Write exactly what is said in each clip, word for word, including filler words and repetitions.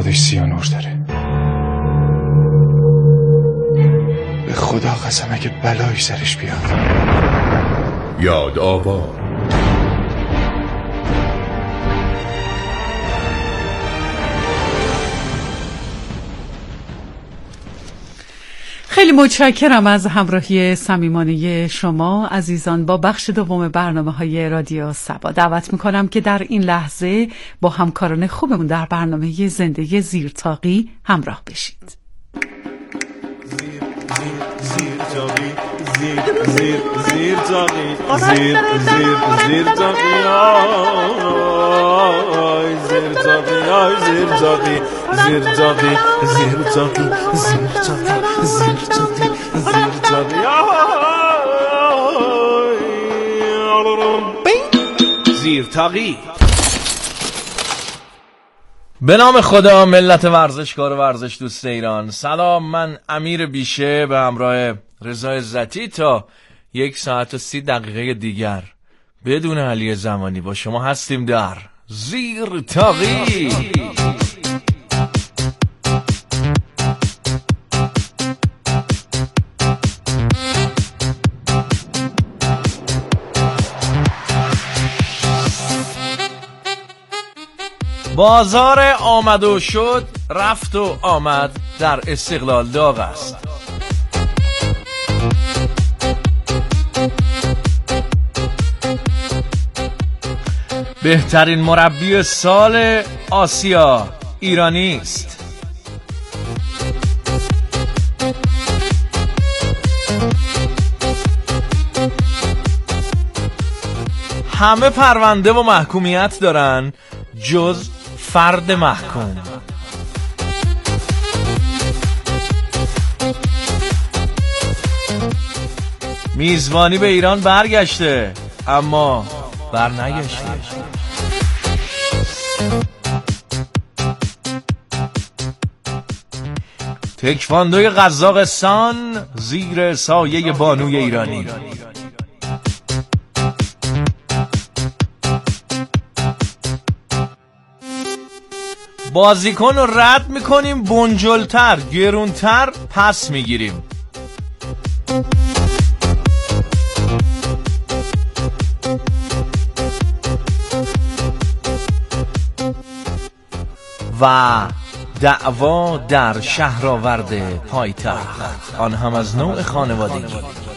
خودش سیانور داره. به خدا قسم اگه بلایی سرش بیاد. یاد آوا خیلی متشکرم از همراهی صمیمانه شما عزیزان با بخش دوم برنامه‌های رادیو سبا. دعوت می‌کنم که در این لحظه با همکاران خوبمون در برنامه زندگی زیرتاقی همراه بشید. زیر زیر تاقی زیر زیر زیر تاقی زیر زیر زیر تاقی آی زیر تاقی آی زیر تاقی زیر تاقی زیر تاقی زیر تاقی زیر تاقی زیر تاقی آی زیر تاقی. به نام خدا، ملت ورزشکار و ورزش دوست ایران، سلام. من امیر بیشه به همراه رضا عزتی تا یک ساعت و سی دقیقه دیگر بدون علی زمانی با شما هستیم در زیر تاقی. بازار آمد و شد، رفت و آمد در استقلال داغ است. بهترین مربی سال آسیا ایرانی است. همه پرونده و محکومیت دارن جز فرد محکوم. میزبانی به ایران برگشته اما بر نگشته. تکواندوی قزاقستان زیر سایه بانوی ایرانی. بازیکن رو رد میکنیم، بنجلتر گرونتر پس میگیریم. و دعوا در شهرآورد پایتخت، آن هم از نوع خانوادگی.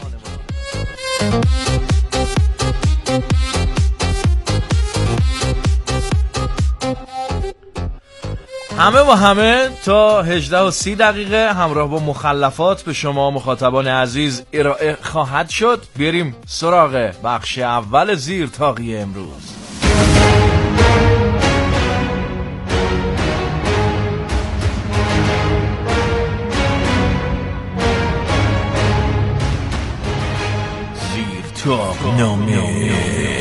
همه و همه تا هجده و سی دقیقه همراه با مخلفات به شما مخاطبان عزیز ارائه خواهد شد. بریم سراغ بخش اول زیر تاقی امروز. زیر تاق نامه.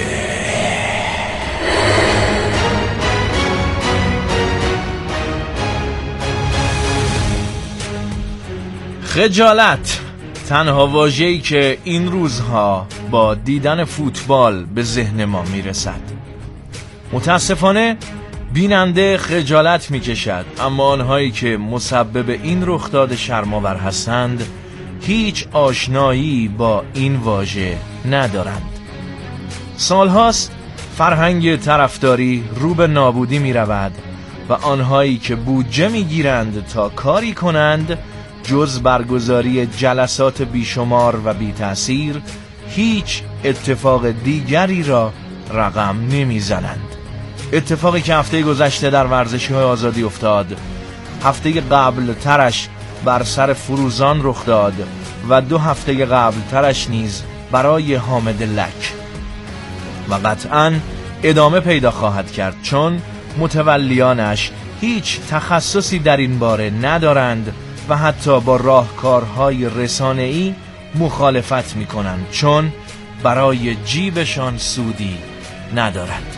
خجالت، تنها واژه‌ای که این روزها با دیدن فوتبال به ذهن ما میرسد. متاسفانه بیننده خجالت میکشد، اما آنهایی که مسبب این رخداد شرم‌آور هستند هیچ آشنایی با این واژه ندارند. سالهاست فرهنگ طرفداری رو به نابودی میرود و آنهایی که بودجه میگیرند تا کاری کنند جز برگزاری جلسات بیشمار و بی تأثیر هیچ اتفاق دیگری را رقم نمیزنند. اتفاقی که هفته گذشته در ورزشگاه آزادی افتاد، هفته قبل ترش بر سر فروزان رخ داد و دو هفته قبل ترش نیز برای حامد لک و قطعاً ادامه پیدا خواهد کرد، چون متولیانش هیچ تخصصی در این باره ندارند و حتی با راهکارهای رسانه‌ای مخالفت می‌کنند، چون برای جیبشان سودی ندارد.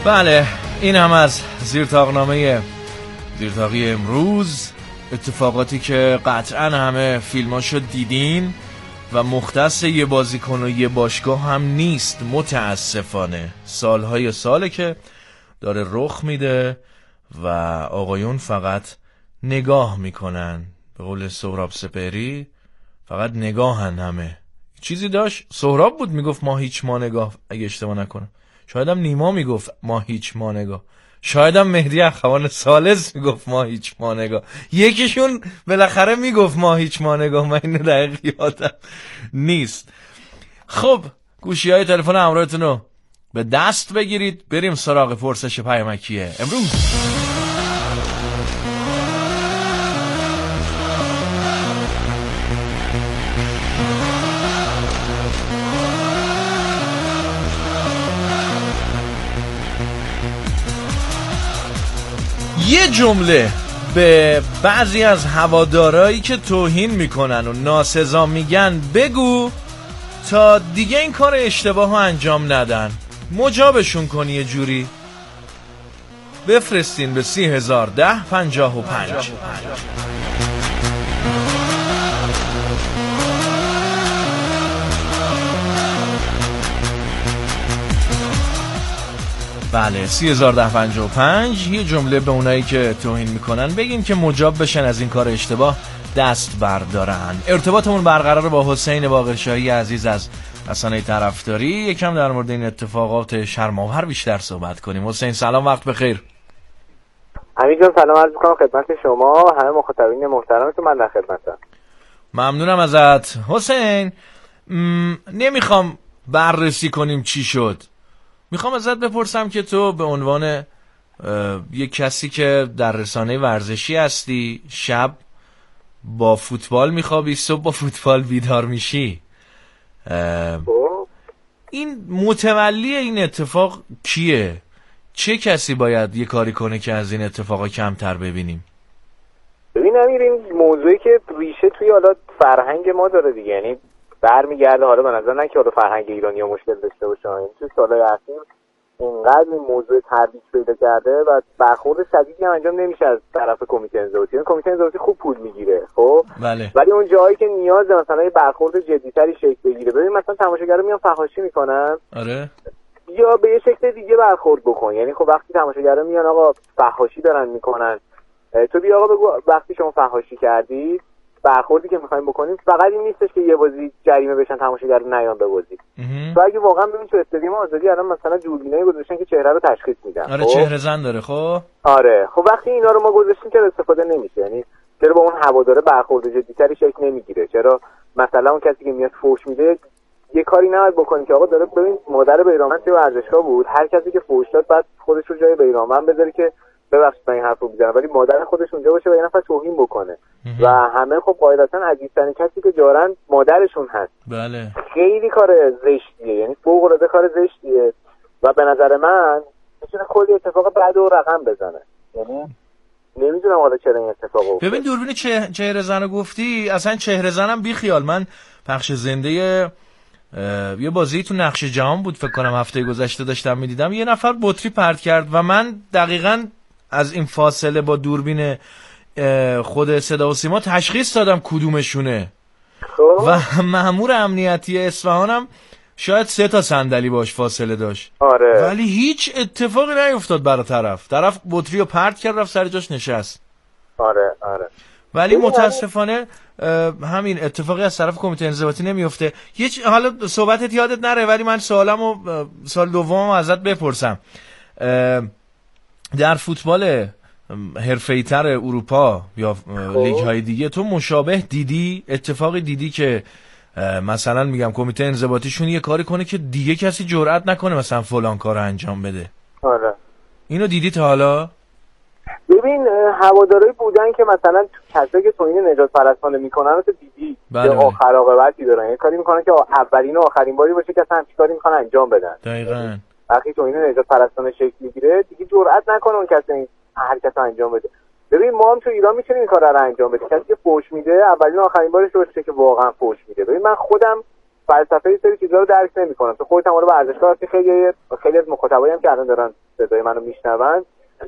بله این هم از زیرطاقنامه زیرطاقی امروز. اتفاقاتی که قطعا همه فیلماشو دیدین و مختص یه بازیکن و یه باشگاه هم نیست، متاسفانه سالهای ساله که داره رخ میده و آقایون فقط نگاه میکنن. به قول سهراب سپهری فقط نگاهن همه. چیزی داشت سهراب بود میگفت ما هیچ ما نگاه، اگه اشتباه نکنم شایدم نیما میگفت ما هیچ ما نگاه، شایدم مهدی اخوان ثالث میگفت ما هیچ ما نگاه، یکیشون بالاخره میگفت ما هیچ ما نگاه، من اینو دقیق یادم نیست. خب گوشی های تلفن همراهتون رو به دست بگیرید، بریم سراغ پرسش پیامکیه امروز. یه جمله به بعضی از هوادارایی که توهین میکنن و ناسزا میگن بگو تا دیگه این کار اشتباه ها انجام ندن. مجابشون کنی یه جوری بفرستین به سی هزار ده پنجاه و پنج. بله سی هزار ده پنجاه و پنج. یه جمله به اونایی که توهین میکنن بگین که مجاب بشن از این کار اشتباه دست بردارن. ارتباطمون برقرار با حسین باقرشاهی عزیز از رسانه طرفداری. یکم در مورد این اتفاقات شرم‌آور بیشتر صحبت کنیم. حسین سلام، وقت بخیر. امین جان سلام عرض می‌کنم خدمت شما و همه مخاطبین محترمتون. من در خدمتم. ممنونم ازت حسین. م... نمیخوام بررسی کنیم چی شد، میخوام ازت بپرسم که تو به عنوان یک کسی که در رسانه ورزشی هستی، شب با فوتبال میخوابی، صبح با فوتبال بیدار میشی، این متولی این اتفاق کیه؟ چه کسی باید یه کاری کنه که از این اتفاقا کمتر ببینیم؟ ببین امیر، این موضوعی که ریشه توی حالا فرهنگ ما داره دیگه، یعنی برمیگرده حالا به نظر نه که حالا فرهنگ ایرانی مشکل داشته باشه، این توی سالهای اخیر اینقدر این موضوع ترویج پیدا کرده و برخورد شدیدی هم انجام نمیشه از طرف کمیته انضباطی. این کمیته انضباطی خوب پول میگیره خب، بله. ولی اون جایی که نیاز مثلا یه برخورد جدی‌تری شکل بگیره، ببین مثلا تماشاگرا میان فحاشی میکنن، آره، یا به یه شکل دیگه برخورد بکن. یعنی خب وقتی تماشاگرا میان آقا فحاشی دارن میکنن، تو بیا آقا بگو وقتی شما فحاشی کردید برخوردی که میخوایم بکنیم فقط این نیستش که یه بازی جریمه بشن تماشاگر نیان به بازی. تو اگه واقعا ببین تو استادیوم آزادی الان مثلا دوربینای گذاشتن که چهره رو تشخیص میدن. آره چهره زن داره. خب آره خب وقتی اینا رو ما گذاشتیم چرا استفاده نمیشه؟ یعنی چرا با اون هواداره برخورد جدی‌تری شکل نمیگیره؟ چرا مثلا اون کسی که میاد فوش میده یه کاری نباید بکنه که آقا داره ببین مادر بیرانوند توی ورزشگاه بود، هر کسی که فوش داد بعد خودش رو جای بیرانوند بذاره که ببخشید من این حرفو میزنم، ولی مادر خودش اونجا باشه و یه نفر توهین بکنه و همه خب قاعدتا عزیزترین کسی که جارن مادرشون هست. بله خیلی کار زشتیه، یعنی فوق العاده کار زشتیه و به نظر من میتونه کلی اتفاق بعد و رقم بزنه. یعنی نمیدونم حالا چرا این اتفاق افتاد. ببین دوربین چه... چهره زنو گفتی، اصلا چهره زنم بی خیال. من پخش زنده یه بازی تو نقش جهان بود فکر کنم هفته گذشته داشتم میدیدم، یه نفر بطری پرت کرد و من دقیقاً از این فاصله با دوربین خود صدا و سیما تشخیص دادم کدومشونه و مأمور امنیتی اصفهانم شاید سه تا صندلی باش فاصله داشت. آره. ولی هیچ اتفاقی نیفتاد برای طرف طرف بطری رو پرت کرد رفت سر جاش نشست. آره آره. ولی متاسفانه همین اتفاقی از طرف کمیته انضباطی نمیفته. یه چ... حالا صحبتت یادت نره ولی من سوالمو سال دومم ازت بپرسم. در فوتبال حرفه‌ای‌تر اروپا یا لیگ‌های دیگه تو مشابه دیدی؟ اتفاقی دیدی که مثلا میگم کمیته انضباطیشون یه کاری کنه که دیگه کسی جرئت نکنه مثلا فلان کارو انجام بده؟ آره. اینو دیدی تا حالا؟ ببین هوادارایی بودن که مثلا کسایی که توهین نجات پرستانه میکنن رو تو دیدی بله. که آخر عاقبتی دارن، یه کاری میکنن که اولین و آخرین باری باشه که اصلا همچین کاری میخوان انجام بدن. دقیقاً. وقتی توهین نجات پرستانه شکل میگیره دیگه جرئت نکنه اون کسی هر کس انجام بده. ببین ما هم تو ایران میتونیم این کارا رو انجام بدیم. کسی که فوش میده اولین و آخرین بارش باشه که واقعا فوش میده. ببین من خودم فلسفه یه سری چیزا رو درک نمی‌کنم. تو خودت هم رو ورزشگاه هستی، خیلی خیلی از مخاطبایی هم که الان دارن صدای منو میشنون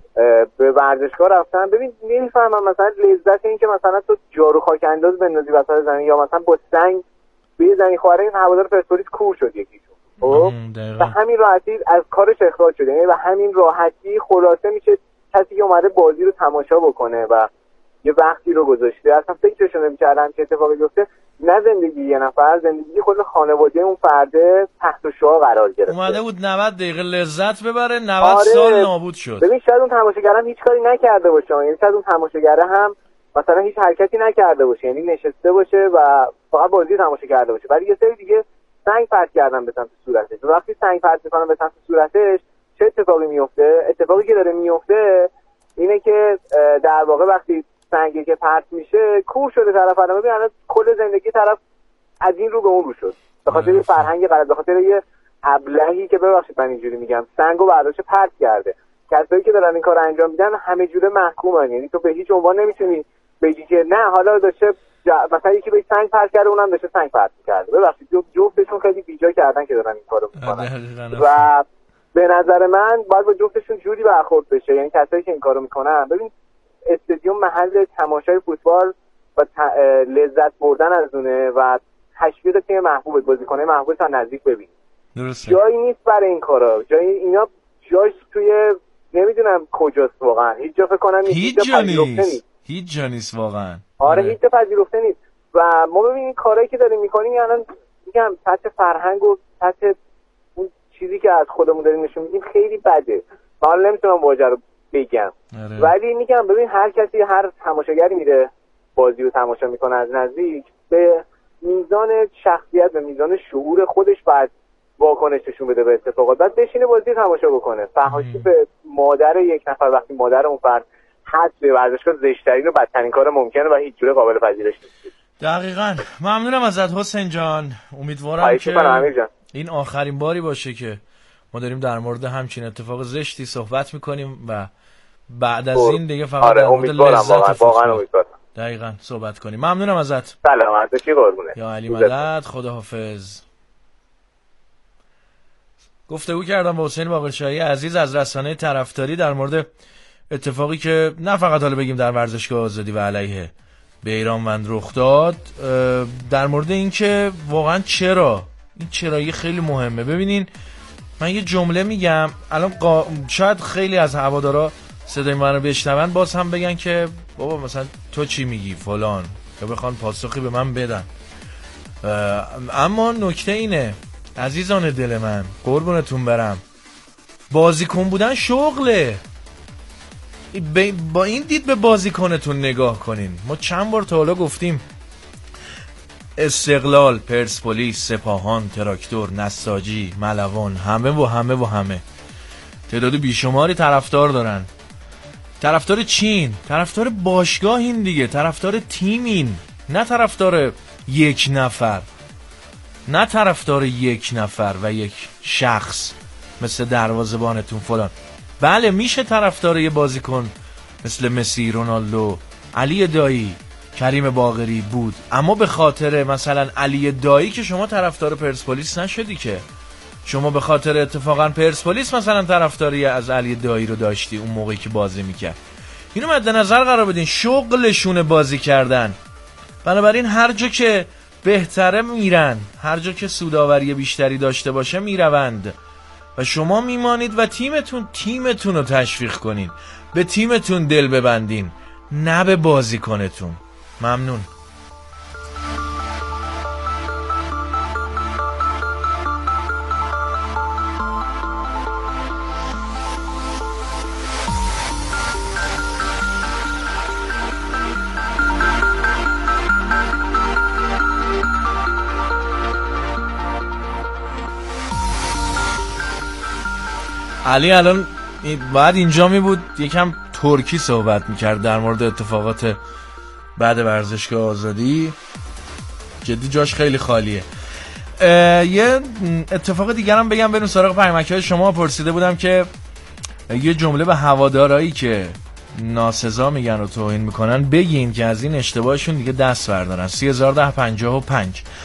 به ورزشگاه رفتن، ببین نمی‌فهمم مثلا لذت این که مثلا تو جارو خاک انداز بندازی وسط زمین یا مثلا با سنگ بزنی. خب این هوادار پرسپولیس کور شد یکیشون، خب و همین راحتی از کارش اخراج شده. یعنی و همین راحتی خلاصه میشه کسی که اومده بازی رو تماشا بکنه و یه وقتی رو گذاشته اصلا فکرشو نمی‌کردن که اتفاقی بیفته. نه زندگی یه نفر، زندگی خود خانواده اون فرده تحت شعاع قرار گرفت. اومده بود نود دقیقه لذت ببره، نود آره. سال نابود شد. ببین شاید اون تماشاگر هم هیچ کاری نکرده باشه، یعنی شاید اون تماشاگر هم مثلا هیچ حرکتی نکرده باشه، یعنی نشسته باشه و فقط بازی تماشا کرده باشه، ولی یه سری دیگه سنگ پرت کردن به سمت صورتش. و وقتی سنگ پرت می‌کنن به سمت صورتش چه اتفاقی میفته؟ اتفاقی که داره میفته اینه که در واقع وقتی سنگی که پرت میشه کور شده طرف، الان ببین الان کل زندگی طرف از این رو به اون رو شد به خاطر یه فرهنگ غلط، به خاطر یه ابلهی که ببخشید من اینجوری میگم سنگو برداشت پرت کرده. کسایی که دارن این کارو انجام میدن همه جوره محکومن، یعنی تو به هیچ عنوان نمیتونی بگی که نه حالا داشته ج... مثلا یکی به سنگ پرت کرده اونم داشته سنگ پرت کرده. ببخشید جفتشون خیلی بیجا کردن که دارن این کارو میکنن و به نظر من باید با جفتشون جوری برخورد بشه. یعنی کسایی که این کارو میکنن، ببین استادیوم محل تماشای فوتبال و ت... لذت بردن از اونه و تشویق تیم محبوب، بازیکن‌های محبوب تا نزدیک ببین. درسته. جایی نیست برای این کارا، جایی اینا جاش توی نمیدونم کجاست واقعا. هیچ جا فکر کنم هیچ جا نیست. هیچ جا نیست واقعا. آره هیچ جا پذیرفته نیست و ما ببین این کارهایی که داریم میکنیم الان میگم سطح فرهنگ و سطح اون چیزی که از خودمون داریم نشون میدیم خیلی بده. من نمیتونم واژه رو بگم. آره. ولی میگم ببین هر کسی هر تماشاگری میره بازی رو تماشا میکنه از نزدیک، به میزان شخصیت و میزان شعور خودش بعد واکنش نشون بده به اتفاقات، بعد بشینه بازی تماشا بکنه. فحاشی به مادر یک نفر وقتی مادر اون فرد هست به ورزشگاه زشت‌ترین و بدترین کار ممکنه و هیچ جوره قابل پذیرش نیست. دقیقاً. ممنونم ازت حسین جان. امیدوارم که این آخرین باری باشه که ما داریم در مورد همچین اتفاق زشتی صحبت میکنیم و بعد از این دیگه فقط آره در مورد لذت واقعا دقیقاً صحبت کنیم. ممنونم ازت. سلامت باشی قربونه. یا علی مدد، خداحافظ. گفتگو کردم با حسین باقرشاهی عزیز از رسانه طرفداری در مورد اتفاقی که نه فقط حالا بگیم در ورزشگاه آزادی و علیه بیرانوند رخ داد، در مورد این که واقعا چرا این چرایی خیلی مهمه. ببینین من یه جمله میگم الان قا... شاید خیلی از هوادارا صدای من رو بشنون باز هم بگن که بابا مثلا تو چی میگی فلان، یا بخوان پاسخی به من بدن. اما نکته اینه عزیزان دل من، قربونتون برم، بازیکن بودن شغله. با این دید به بازیکنتون نگاه کنین. ما چند بار تا حالا گفتیم استقلال، پرسپولیس، سپاهان، تراکتور، نساجی، ملوان، همه و همه و همه تعداد بیشماری طرفدار دارن. طرفدار چین؟ طرفدار باشگاهین دیگه، طرفدار تیمین، نه طرفدار یک نفر، نه طرفدار یک نفر و یک شخص مثل دروازه‌بانتون فلان. بله میشه طرفدار یه بازیکن مثل مسی، رونالدو، علی دایی، کریم باقری بود، اما به خاطر مثلا علی دایی که شما طرفدار پرسپولیس نشدی که. شما به خاطر اتفاقا پرسپولیس مثلا طرفداری از علی دایی رو داشتی اون موقعی که بازی میکرد. اینو مد نظر قرار بدین، شغلشونه بازی کردن. بنابراین هر جا که بهتره میرن، هر جا که سوداوری بیشتری داشته باشه میروند و شما میمانید و تیمتون تیمتون رو تشویق کنین، به تیمتون دل ببندین، نه به بازیکنتون. ممنون. علی الان بعد اینجا می بود یکم ترکی صحبت میکرد در مورد اتفاقات بعد ورزشگاه آزادی. جدی جاش خیلی خالیه. یه اتفاق دیگر هم بگم بریم سراغ پیامک‌های شما. پرسیده بودم که یه جمله به هوادارایی که ناسزا میگن و توهین میکنن بگین که از این اشتباهشون دیگه دست بردارن. سی هزار و ده پنجاه و پنج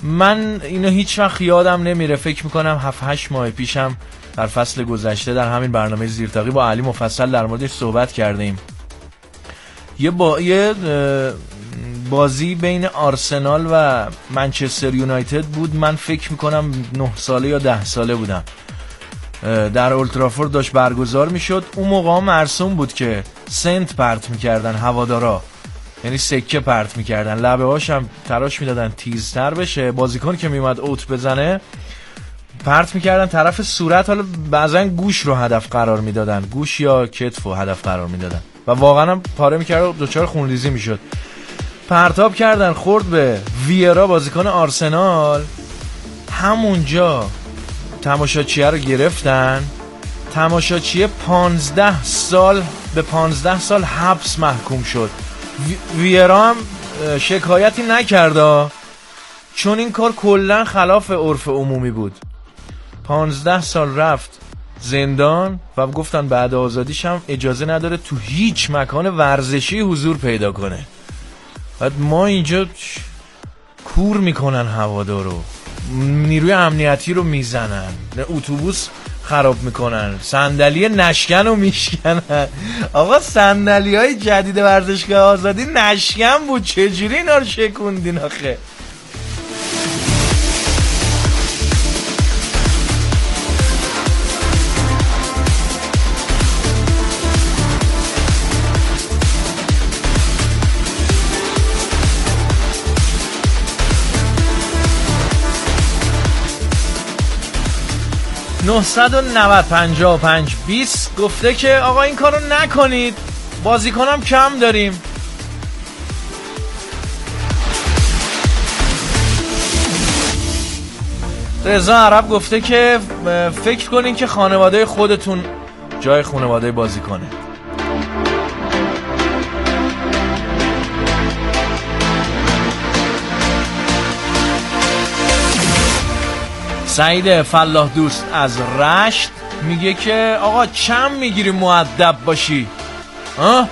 من اینو هیچ وقت یادم نمیره. فکر میکنم هفت هشت ماه پیشم در فصل گذشته در همین برنامه زیرتاقی با علی مفصل در موردش صحبت کردیم. یه با یه بازی بین آرسنال و منچستر یونایتد بود. من فکر میکنم نه ساله یا ده ساله بودم. در اولترافورد داشت برگزار میشد. اون موقع مرسوم بود که سنت پرت میکردن هوادارا، یعنی سکه پرت میکردن، لبه هاشم تراش میدادن تیزتر بشه. بازیکن که میومد اوت بزنه پرت میکردن طرف صورت، حالا بعضا گوش رو هدف قرار میدادن، گوش یا کتف رو هدف قرار میدادن و واقعا هم پاره میکرد و دچار خونریزی میشد. پرتاب کردن خورد به ویرا بازیکن آرسنال. همونجا تماشاچیه رو گرفتن. تماشاچیه پانزده سال به پانزده سال حبس محکوم شد. ویرا هم شکایتی نکرد چون این کار کلا خلاف عرف عمومی بود. پانزده سال رفت زندان و گفتن بعد آزادیش هم اجازه نداره تو هیچ مکان ورزشی حضور پیدا کنه. بعد ما اینجا کور میکنن هوادارو، نیروی امنیتی رو میزنن، اتوبوس خراب میکنن، صندلی نشکن رو میشکنن. آقا صندلی های جدید ورزشگاه آزادی نشکن بود، چجوری اینا رو شکوندین آخه؟ نه نه نه پنج پنج بیست گفته که آقا این کارو نکنید، بازیکنم کم داریم. رضا عرب گفته که فکر کنین که خانواده خودتون جای خانواده بازیکنه. سعید فلاح دوست از رشت میگه که آقا چند میگیری مؤدب باشی؟ ها؟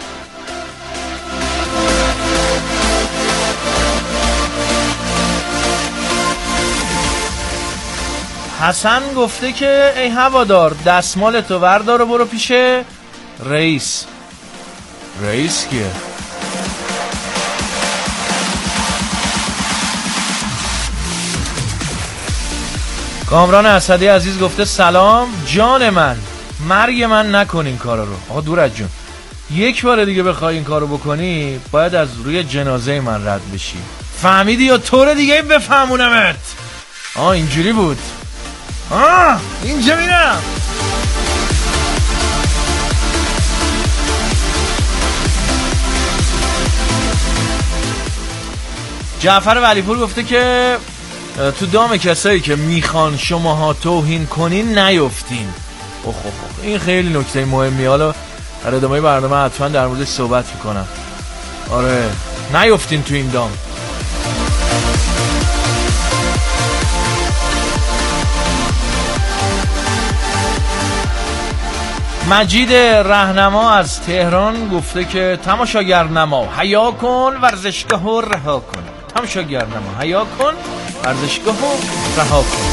حسن گفته که ای هوادار دستمالتو وردار و برو پیش رئیس. رئیس کیه؟ کامران اسدی عزیز گفته سلام جان من، مرگ من نکن این کارا رو. آقا دورت جون، یک بار دیگه بخوای این کارو بکنی باید از روی جنازه من رد بشی، فهمیدی؟ یا طور دیگه بفهمونمت. آه اینجوری بود. آه اینجا میرم. جعفر ولیپور گفته که تو دام کسایی که میخوان شماها توهین کنین نیفتین. اوه اوه این خیلی نکته مهمی، حالا در ادامه برنامه حتما در موردش صحبت میکنم. آره نیفتین تو این دام. مجید رهنما از تهران گفته که تماشاگر نما حیا کن ورزشگاه رو رها کن. تماشاگر نما حیا کن ورزشگاه رو رها کن.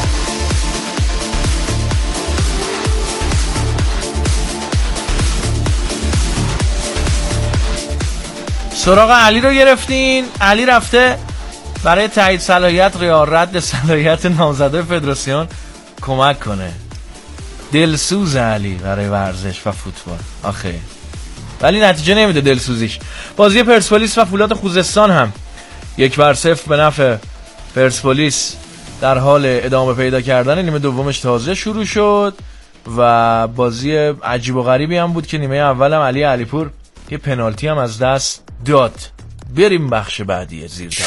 سراغ علی رو گرفتین. علی رفته برای تایید صلاحیت یا رد صلاحیت نامزدای فدراسیون کمک کنه. دلسوز علی برای ورزش و فوتبال آخه، ولی نتیجه نمیده دلسوزیش. بازی پرسپولیس و فولاد خوزستان هم یک بر صفر به نفع پرسپولیس در حال ادامه پیدا کردن. نیمه دومش تازه شروع شد و بازی عجیب و غریبی هم بود که نیمه اول هم علی علیپور یه پنالتی هم از دست داد. بریم بخش بعدی زیر تابه.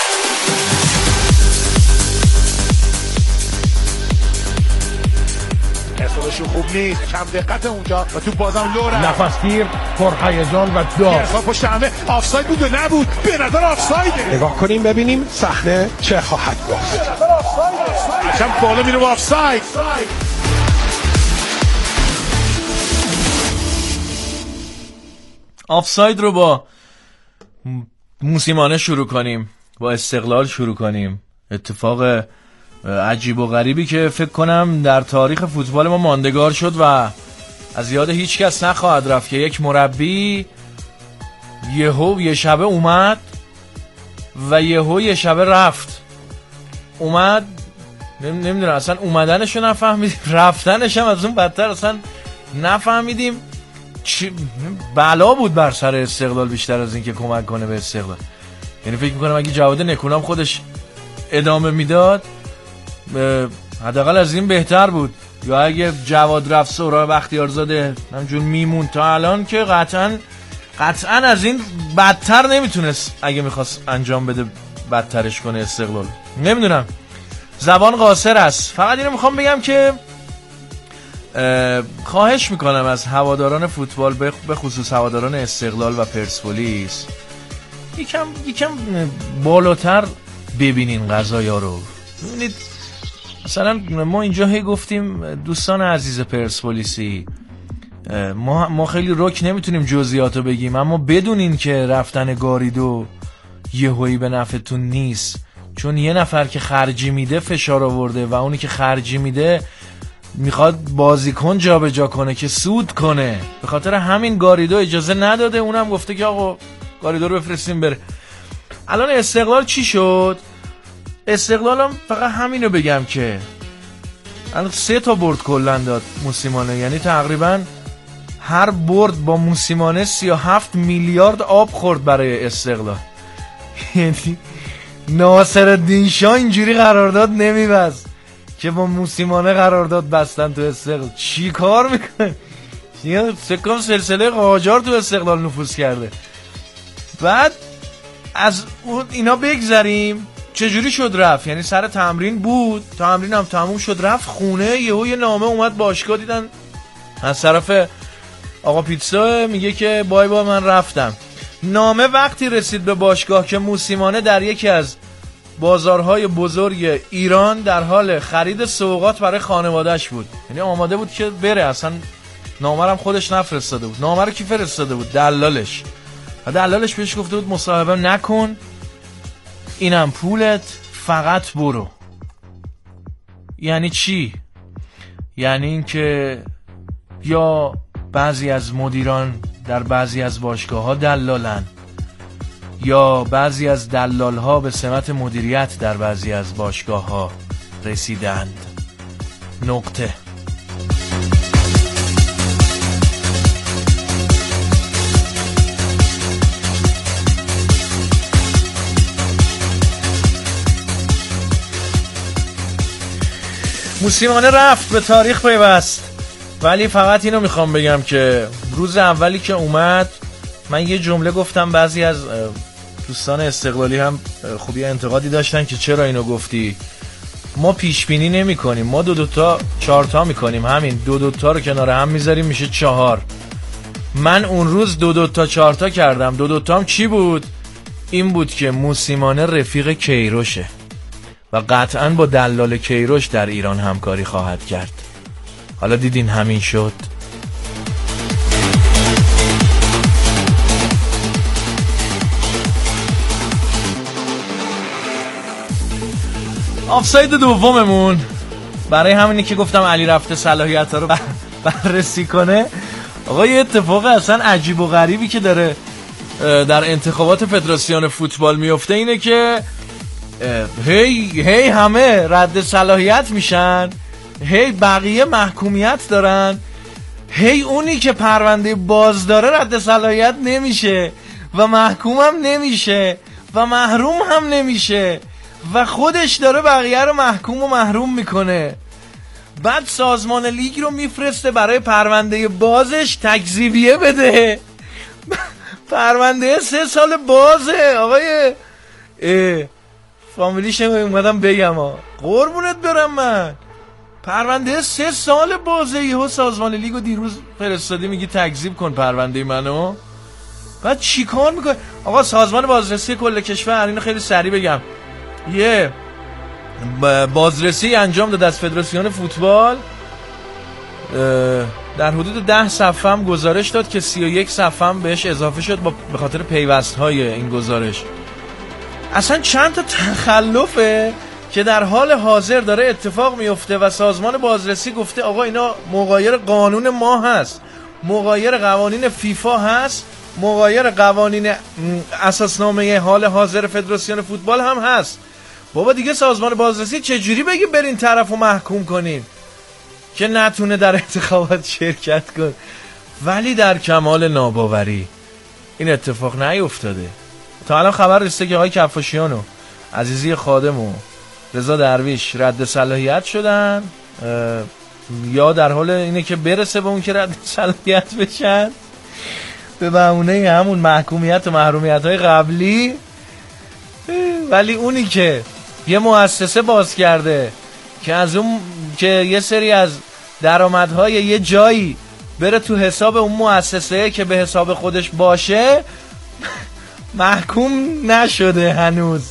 اصابشون خوب نیست، کم دقت اونجا و تو بازم لوره، نفسگیر، پرهیجان و داغ. گرفا پشت همه آفساید بود و نبود، به نظر آفسایده. نگاه کنیم ببینیم صحنه چه خواهد گفت. به نظر آفسایده. اصلا بالا میره آفساید. آفساید رو با موسیمانه شروع کنیم، با استقلال شروع کنیم. اتفاق عجیب و غریبی که فکر کنم در تاریخ فوتبال ما ماندگار شد و از یاد هیچ کس نخواهد رفت که یک مربی یهو یه شبه اومد و یهو یه شبه رفت. اومد نمیدونم اصلا اومدنشو نفهمیدیم، رفتنش هم از اون بدتر اصلا نفهمیدیم. چی بلا بود بر سر استقلال بیشتر از این که کمک کنه به استقلال. یعنی فکر میکنم اگه جواد نکونام خودش ادامه میداد حداقل از این بهتر بود، یا اگه جواد رفت سهراب بختیارزاده همجور میمون تا الان که قطعا قطعا از این بدتر نمیتونست اگه میخواست انجام بده بدترش کنه استقلال. نمیدونم، زبان قاصر است. فقط اینو میخوام بگم که خواهش میکنم از هواداران فوتبال به خصوص هواداران استقلال و پرسپولیس یکم یکم بالاتر ببینین قضایا رو. ببینید مثلا ما اینجا هی گفتیم دوستان عزیز پرسپولیسی ما ما خیلی رک نمیتونیم جزئیاتو بگیم، اما بدونین که رفتن گاریدو یهویی به نفعتون نیست، چون یه نفر که خرجی میده فشار آورده و اونی که خرجی میده میخواد بازیکن جابجا کنه که سود کنه. به خاطر همین گاریدو اجازه نداده، اونم گفته که آقا گاریدو رو بفرستیم بره. الان استقلال چی شد؟ استقلالم فقط همینو بگم که الان سه تا برد کلن داد موسیمانه، یعنی تقریبا هر برد با موسیمانه سی و هفت میلیارد آب خورد برای استقلال. یعنی ناصرالدین شاه اینجوری قرارداد نمیبست که با موسیمانه قرارداد بستن تو استقلال. چی کار میکنه؟ سکم سلسله قاجار تو استقلال نفوذ کرده. بعد از اون اینا بگذریم، چجوری شد رفت؟ یعنی سر تمرین بود، تمرین هم تموم شد رفت خونه، یهو یه نامه اومد باشگاه، دیدن از طرف آقا پیتزا میگه که بای بای من رفتم. نامه وقتی رسید به باشگاه که موسیمانه در یکی از بازارهای بزرگ ایران در حال خرید سوغات برای خانواده‌اش بود، یعنی آماده بود که بره، اصلا نامه هم خودش نفرستاده بود. نامه رو کی فرستاده بود؟ دلالش. و دلالش بهش گفته بود مصاحبه نکن، اینم پولت، فقط برو. یعنی چی؟ یعنی این که یا بعضی از مدیران در بعضی از باشگاه ها دلالن، یا بعضی از دلال ها به سمت مدیریت در بعضی از باشگاه ها رسیدند. نقطه. موسیمانه رفت، به تاریخ پیوست. ولی فقط اینو میخوام بگم که روز اولی که اومد من یه جمله گفتم، بعضی از دوستان استقلالی هم خوبی انتقادی داشتن که چرا اینو گفتی. ما پیش بینی نمی کنیم، ما دو دوتا چهار تا میکنیم، همین دو دوتا رو کنار هم میذاریم میشه چهار. من اون روز دو دوتا چهار تا کردم. دو دوتا هم چی بود؟ این بود که موسیمانه رفیق کیروشه و قطعاً با دلال کیروش در ایران همکاری خواهد کرد. حالا دیدین همین شد. آفساید دوممون برای همینی که گفتم علی رفته صلاحیت‌ها رو بررسی کنه. آقا یه اتفاق اصلا عجیب و غریبی که داره در انتخابات فدراسیون فوتبال میفته اینه که هی هی همه رد صلاحیت میشن، هی بقیه محکومیت دارن، هی اونی که پرونده باز داره رد صلاحیت نمیشه و محکوم هم نمیشه و محروم هم نمیشه و خودش داره بقیه رو محکوم و محروم میکنه. بعد سازمان لیگ رو میفرسته برای پرونده بازش تکذیبیه بده. پرونده سه سال بازه آقای فامیلیش اومدم بگم ها قربونت برم، من پرونده سه سال بازه، یهو سازمان لیگو دیروز فرستادی میگی تکذیب کن پرونده منو. بعد چی کار میکنه آقا؟ سازمان بازرسی کل کشور، اینو خیلی سریع بگم، یه بازرسی انجام داد از فدراسیون فوتبال، در حدود ده صفحه هم گزارش داد که سی و یک صفحه هم بهش اضافه شد با به خاطر پیوست های این گزارش. اصلا چند تا تخلفه که در حال حاضر داره اتفاق میفته و سازمان بازرسی گفته آقا اینا مغایر قانون ما هست، مغایر قوانین فیفا هست، مغایر قوانین اساسنامه حال حاضر فدراسیون فوتبال هم هست. بابا دیگه سازمان بازرسی چجوری بگیم برین طرفو محکوم کنین که نتونه در انتخابات شرکت کن؟ ولی در کمال ناباوری این اتفاق نیفتاده. تا الان خبر رسیده که آقای کفاشیان و عزیزی خادم و رضا درویش رد صلاحیت شدن، یا در حال اینه که برسه به اون که رد صلاحیت بشن به بهونه همون محکومیت و محرومیت های قبلی. ولی اونی که یه مؤسسه باز کرده که از اون که یه سری از درآمدهای یه جایی بره تو حساب اون مؤسسه که به حساب خودش باشه محکوم نشده هنوز.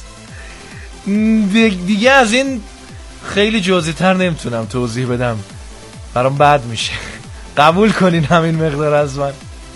دیگه از این خیلی جزئی تر نمیتونم توضیح بدم، برام بد میشه. قبول کنین همین مقدار از من.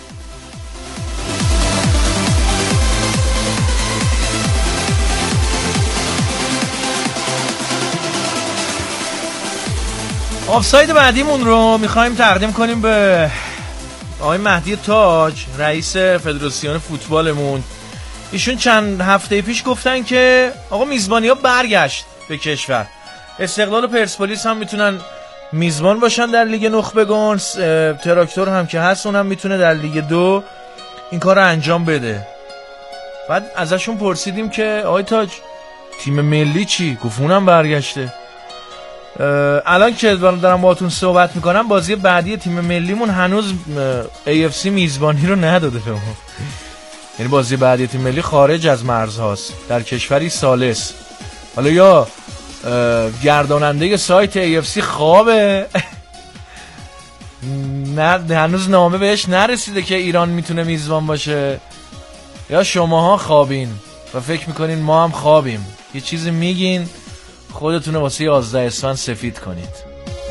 آفساید بعدیمون رو میخوایم تقدیم کنیم به آقای مهدی تاج، رئیس فدراسیون فوتبالمون. ایشون چند هفته پیش گفتن که آقا میزبانی ها برگشت به کشور، استقلال و پرسپولیس هم میتونن میزبان باشن در لیگ نخبگان، تراکتور هم که هست اونم میتونه در لیگ دو این کار رو انجام بده. بعد ازشون پرسیدیم که آقای تاج تیم ملی چی؟ گفت اونم برگشته. الان که دارم باهاتون صحبت میکنم بازی بعدی تیم ملیمون هنوز ای اف سی میزبانی رو نداده به ما، یعنی بازی بعدی تیم ملی خارج از مرزهاست در کشوری ثالث. حالا یا گرداننده سایت ای اف سی خوابه نه هنوز نامه بهش نرسیده که ایران میتونه میزبان باشه، یا شماها خوابین و فکر میکنین ما هم خوابیم. یه چیزی میگین خودتونه واسه یازده اسفند سفید کنید.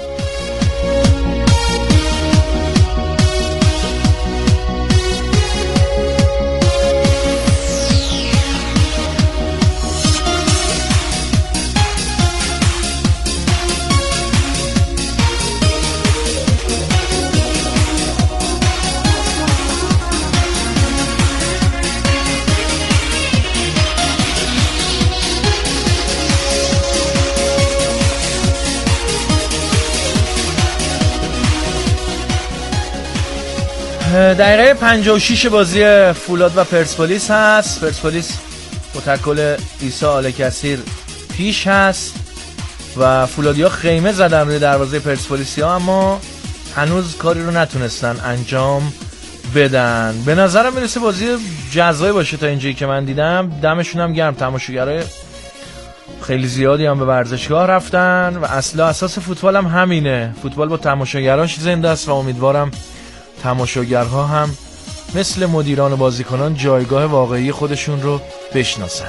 دقیقه پنجاه و شش بازی فولاد و پرسپولیس هست. پرسپولیس با تکل عیسی آل‌کثیر پیش هست و فولادیا خیمه زدن روی دروازه پرسپولیسیا، اما هنوز کاری رو نتونستن انجام بدن. به نظرم میرسه بازی جزایی باشه تا اینجایی که من دیدم. دمشون هم گرم، تماشاگرای خیلی زیادی هم به ورزشگاه رفتن و اصلا اساس فوتبال هم همینه، فوتبال با تماشاگراش زنده است و امیدوارم تماشاگرها هم مثل مدیران و بازیکنان جایگاه واقعی خودشون رو بشناسن.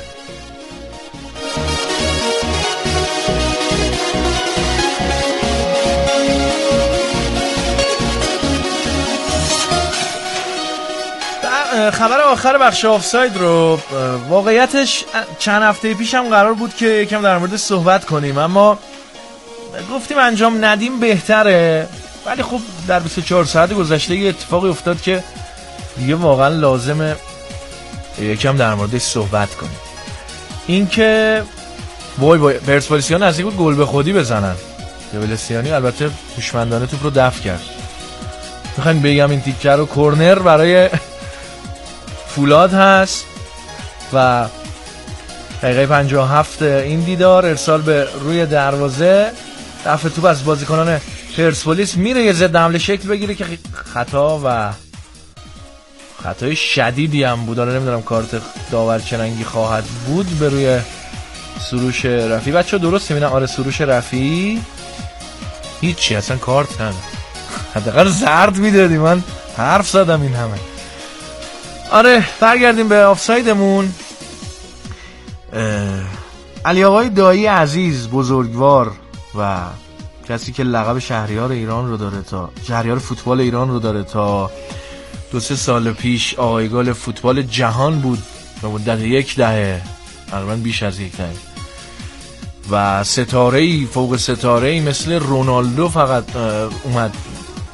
خبر آخر بخش آفساید رو، واقعیتش چند هفته پیش هم قرار بود که یکم در مورد صحبت کنیم، اما گفتیم انجام ندیم بهتره. ولی خب در بیست و چهار ساعت گذشته یه اتفاقی افتاد که دیگه واقعا لازمه یکم در موردش صحبت کنیم. این که وای وای پرسپولیسیان نزدیک بود گل به خودی بزنن، دبلسیانی البته هوشمندانه توپ رو دفع کرد. میخواین بگم این تیکه رو کورنر برای فولاد هست و دقیقه پنجاه و هفت این دیدار ارسال به روی دروازه، دفع توپ از بازیکنان پرسپولیس میره یه ضد حمله شکل بگیره که خطا و خطای شدیدی هم بود. نمیدونم کارت داور چه رنگی خواهد بود به روی سروش رفی. بچه درست میبینم آره سروش رفی هیچی اصلا کارت نداره، حداقل زرد میدادی، من حرف زدم این همه. آره برگردیم به آفسایدمون. علی آقای دایی عزیز بزرگوار و کسی که لقب شهریار ایران رو داره، تا شهریار فوتبال ایران رو داره، تا دو سه سال پیش آقایگال فوتبال جهان بود به مدت یک دهه، تقریبا بیش از یک دهه، و ستاره‌ای فوق ستاره‌ای مثل رونالدو فقط اومد